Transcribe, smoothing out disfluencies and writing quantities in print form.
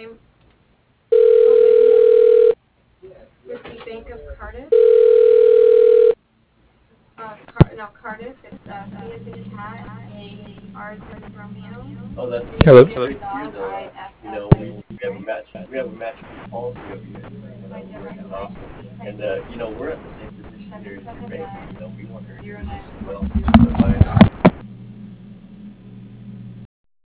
name? Oh, Whiskey Bank of Cardiff. No, Cardiff. It's C as in cat, R as in Romeo. Oh, that's Hello. D as in great to hear dog, though. I F You F know, I we C have a K. match. We have a matching policy over here, which is awesome. And you know, we're at the same position here as your bank. You know, we want to introduce you as well. So by